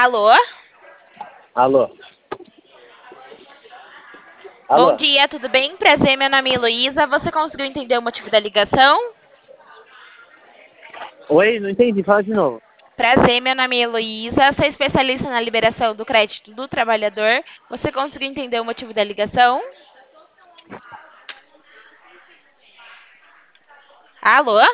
Alô? Alô? Bom Alô? dia, tudo bem? Prazer, meu nome é Heloísa. Você conseguiu entender o motivo da ligação? Oi, não entendi, fala de novo. Prazer, meu nome é Heloísa. Sou especialista na liberação do crédito do trabalhador. Você conseguiu entender o motivo da ligação? Alô?